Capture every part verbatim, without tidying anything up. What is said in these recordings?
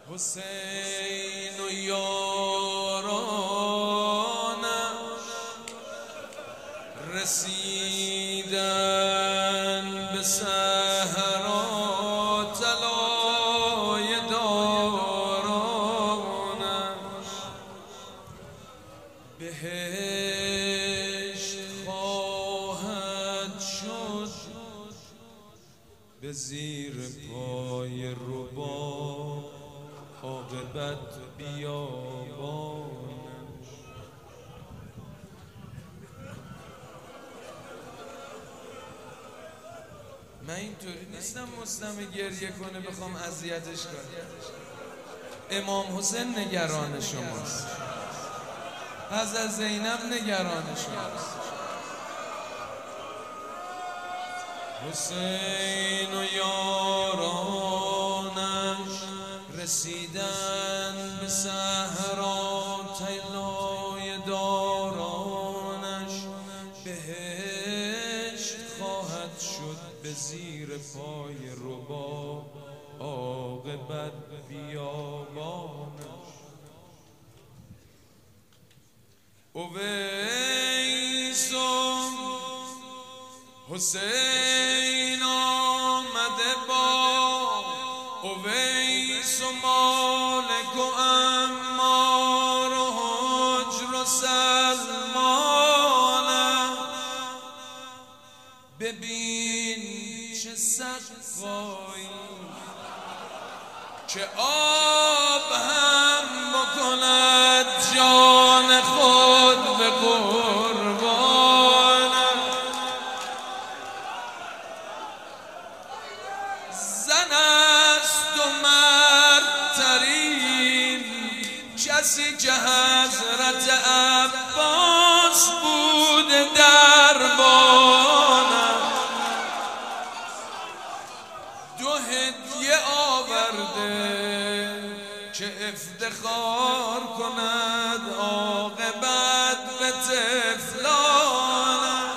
حسین و یارانش رسیدن به صحرا، طلای دارانش بهشت خواهد شد به زیر پای ربا، عاقبت بیابانش. من اینطوری نیستم مسلم گریه کنه بخوام اذیتش کنم. امام حسین نگران شماست، حضرت زینب نگران شماست. حسین و یارانش رسیدن به صحرا، طلای دارانش بهشت خواهد شد به زیر پای ربا، عاقبت بیابانش. اویس و حسین آمده با اویس و مالک و عمار و حجر و سلمان. ببین چه سقایی که آب هم بکند جان خود به قربان. زن است و مردترین کسی که حضرت عباس بوده دربان. دو هدیه آورده که افتخار کند عاقبت به طفلان.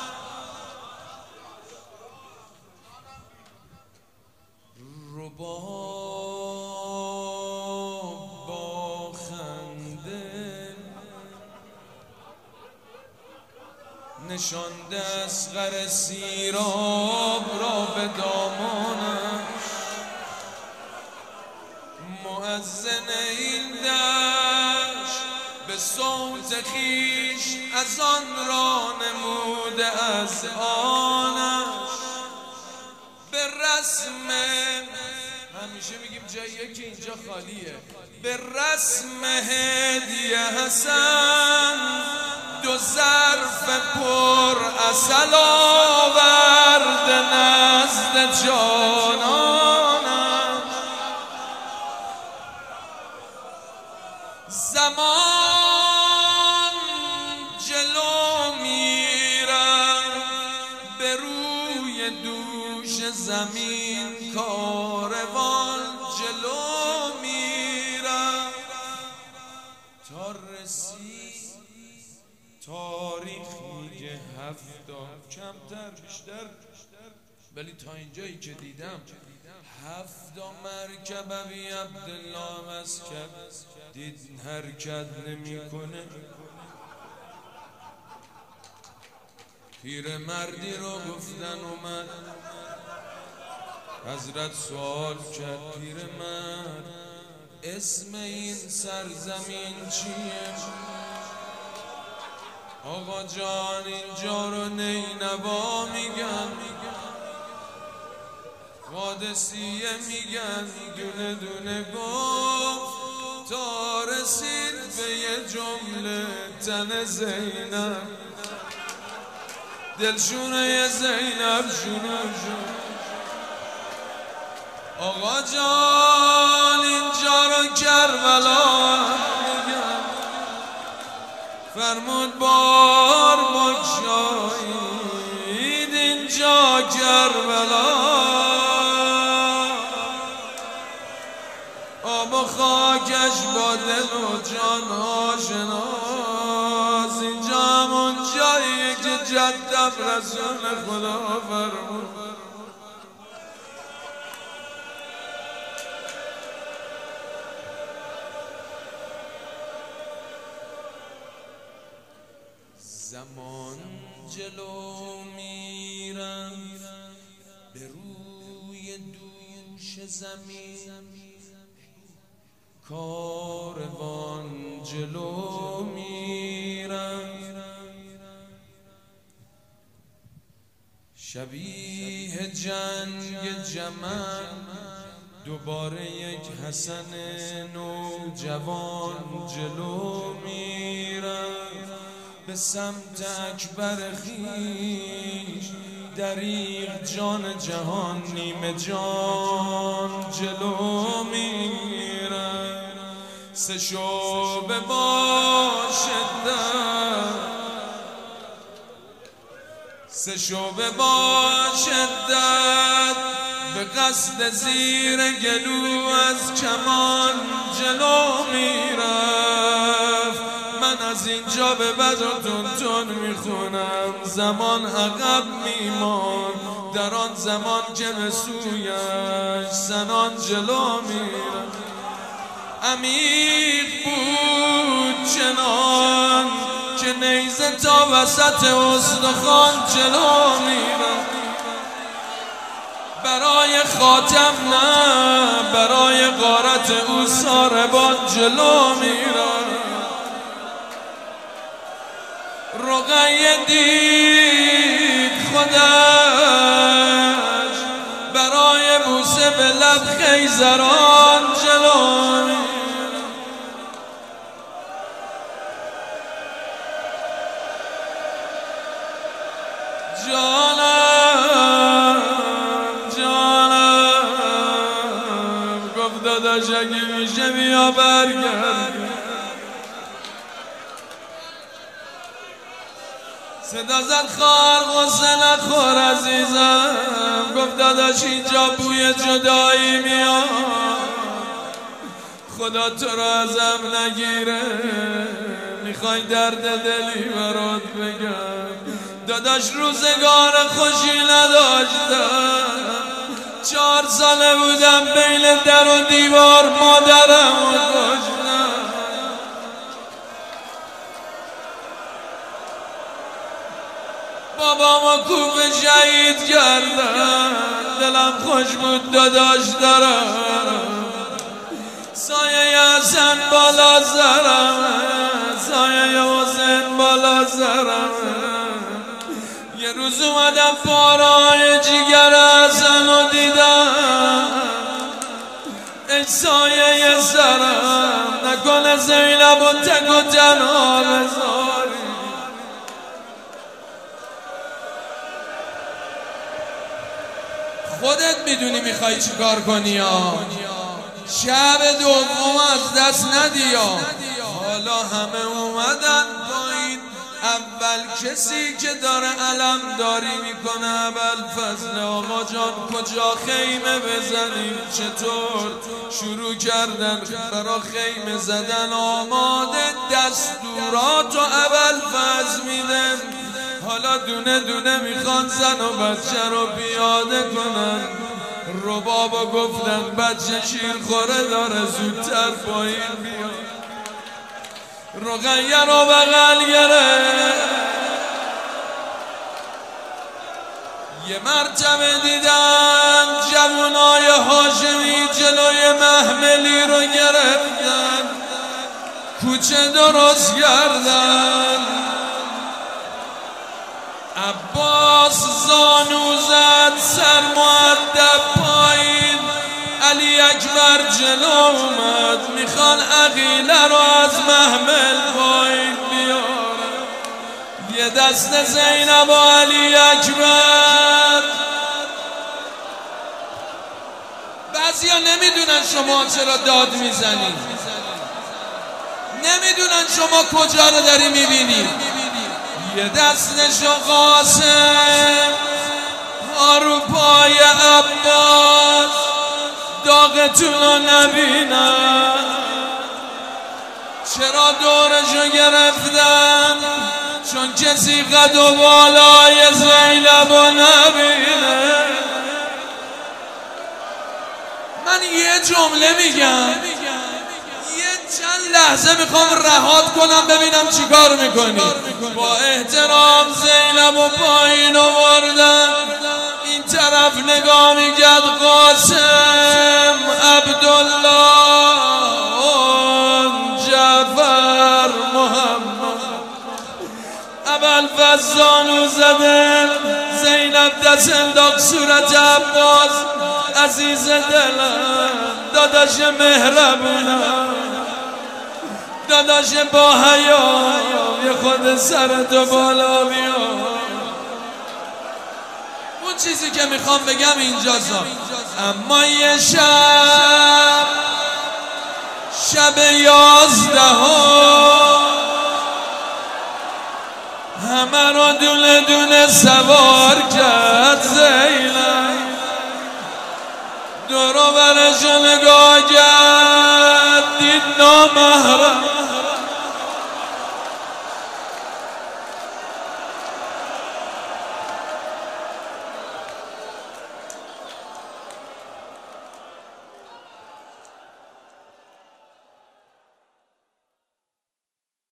رباب با خنده نشانده اصغر سیراب را به دامانش. مؤذن این دشت به صوت خیش از آن را نموده از آنش. به رسم همیشه میگیم جاییه که اینجا خالیه، به رسم هدیه حسن دو ظرف پر عسل آورد نزد جانانش. زمان جلو میرم به روی دوش زمین، کاروان جلو میرم تا رسید تاریخی که هفتاد کمتر بیشتر، ولی تا اینجایی که دیدم هفتا مرکب ابی عبدالله مسکب دید حرکت نمی کنه. پیر مردی رو گفتن اومد، حضرت سوال کرد پیر مرد اسم این سرزمین چیه؟ آقا جان اینجا رو نینوا میگن، قادسیه میگن. دونه دونه گفت تا رسید به یه جمله تن زینب. دلشونه زینب شونه شونه. آقا جان اینجا رو کربلا میگن، فرمود بار بگشایید اینجا کربلا. آب و خاکش با دل و جان آشناس. اینجا همون جاییه که جدم رسول خدا فرمود. زمان جلو میرفت به روی دوش زمین، کاروان جلو میرفت شبیه جنگ جمل، دوباره یک حسن نوجوان جلو میرفت به سمت اکبر خویش، دریغ جان جهان نیمه جان جلو میرفت سه شعبه با شدت سه شعبه با شدت به قصد زیر گلو از کمان جلو میرفت. من از اینجا به بعد و تون تون میخونم، زمان عقب میمان در آن زمان که به سویش زنان جلو میرفت. عمیق بود چنان که نیزه تا وسط استخوان جلو میرفت. برای خاتم نه، برای غارت او ساربان جلو میرفت. رقیه دید خودش برای بوسه به لب خیزران جلو میرفت. جانم جانم گفت داداش اگه میشه بیا برگرد. صدا زد خار غصه نخور عزیزم، گفت داداش اینجا بوی جدایی میاد، خدا تو را ازم نگیره، میخوای درد دلی برات بگم. داداش روزگار خوشی نداشتم، چهار ساله بودم بین در و دیوار مادرم رو کشتم. بابامو کوفه شهید کردم، دلم خوش بود داداش دارم، سایه حسن بالا سرم، سایه حسین بالا سرم. یه روز اومدم پارای جیگر حسن رو دیدم، ای سایه سرم نکنه زینب و تک و تنها بذاری. خودت میدونی میخوای چی کار کنی یا شب دوم از دست ندی یا. حالا همه اومدن پایین، اول کسی که داره علم داری میکنه ابوالفضل. آقا جان کجا خیمه بزنیم؟ چطور؟ شروع کردن برا خیمه زدن، آماده دستورات و ابوالفضل میدن. حالا دونه دونه میخوان زن و بچه رو پیاده کنن. ربابا گفتن بچه شیر خوره داره زودتر پایین بیاد. رقیه رو بغل گرفت، یه مرتبه دیدن جوانای هاشمی جلوی محملی رو گرفتن، کوچه درست کردن. عباس زانو زد سر مؤدب پایین، علی اکبر جلو اومد میخوان عقیله رو از محمل پایین بیارن. یه دست زینب و علی اکبر. بعضیا نمیدونن شما چرا داد میزنید، نمیدونن شما کجا رو داری میبینی. یه دستشو قاسم آرو پای عباس، داغتون رو نبینن. چرا دورشو گرفتن؟ چون کسی قد و بالای زینب رو نبینه. من یه جمله میگم، یه چند لحظه میخوام رهات کنم ببینم چیکار میکنی. با احترام زینب و پایین آوردن، این طرف نگاه میکرد قاسم، عبدالله، جعفر، محمد. ابوالفضل زانو زده، زینب دست انداخت صورت عباس. عزیز دلم، داداش مهربونم، داداش با حیا، یه خود سرتو بالا بیا. اون چیزی که میخوام بگم اینجاست. اما یه شب، شب یازدهم، همه رو دونه دونه سوار کرد زینب. دور و برش نگاه کرد، دید نامحرم